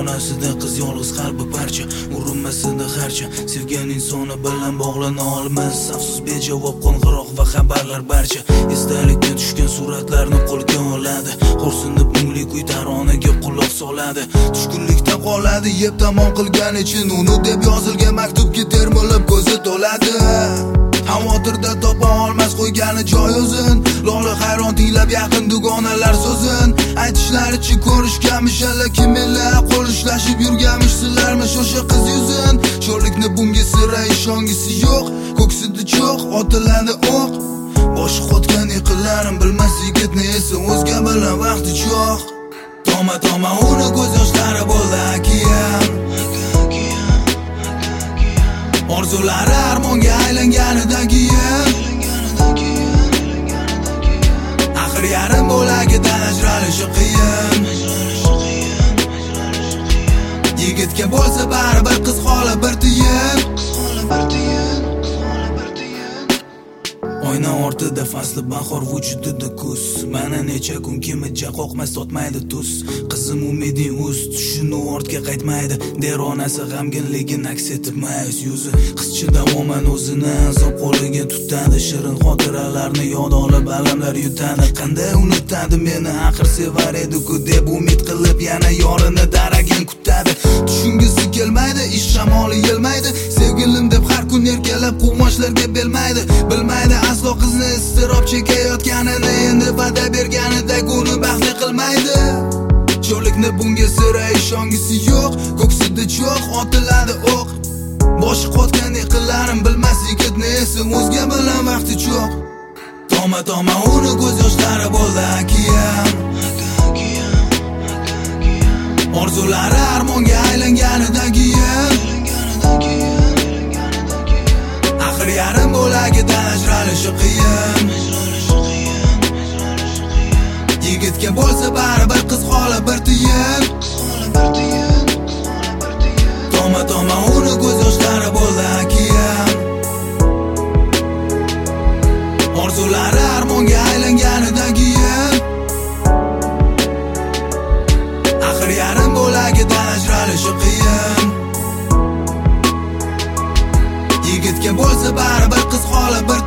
xonasida qiz yolg'iz qalbi parcha, urinmasida harcha. Sevgan insoni bilan bog'lana olmas, afsus bejavob qo'ng'iroq va xabarlar barcha. Esdalikka tushgan suratlarni qo'lga oladi, xo'rsinib mungli kuy taronaga quloq soladi. Tushkunlikda qoladi, yeb tamom qilgan için uni deb yozilgan maktubga termilib ko'zi to'ladi. Xavotirda topa olmas qo'ygani joy o'zin, lola hayron tinglab yaqin dugonalar so'zin. Aytishlaricha ko'rishganmish alla kimlar, qo'l ushlashib yurganmish sizlarmish o'sha qiz yuzin. Sho'rlikni bunga sira ishongisi yo'q, ko'ksida cho'q otiladi o'q. Boshi qotgan yiqillarim bilmas yigitni esa o'zga bilan vaqti cho'q. Toma uni ko'z yoshlari bo'ldi akiyam. Orzulari armonga aylanganidan keyin axir yarim bo'lagidan ajralishi qiyin. Yigitga bo'lsa baribir qiz holi bir tiyin. Oyna ortida fasli bahor, vujudida kuz. Mana necha kun kimija qoqmas totmaydi tuz. Qizim umiding uz, tushini ortga qaytmaydi. Deronasi g'amginligini aks etib mayus yuzi. Qizcha davoman o'zini azob qo'liga tutadi, shirin xotiralarni yod olib alamlar yutadi. Qanday unutadi meni, axir sevar edi-ku deb umid qilib yana yorini daragin kutadi. Tushungisi kelmaydi, ish shamoli yelmaydi. Sevgilim deb har kun erkalab quvonchlarga belmaydi. Bilmaydi aslo qizni iztirob chekayotganini, endi va'da berganida uni baxtli qilmaydi. Sho'rlikni bunga sira ishongisi yo'q, ko'ksida cho'q otiladi o'q. Boshi qotgan yiqillarim bilmas yigitni esa o'zga bilan vaqti cho'q. Toma uni ko'z yoshlari bo'ldi akiyam. Orzulari armonga aylanganidan keyin axir yarim bo'lagidan ajralishi qiyin. Yigitga bo'lsa baribir qiz holi bir tiyin. Toma uni ko'z yoshlari bo'ldi akiyam. Orzulari armonga aylanganidan keyin axir yarim bo'lagidan ajralishi qiyin. Yigitga bo'lsa baribir qiz holi bir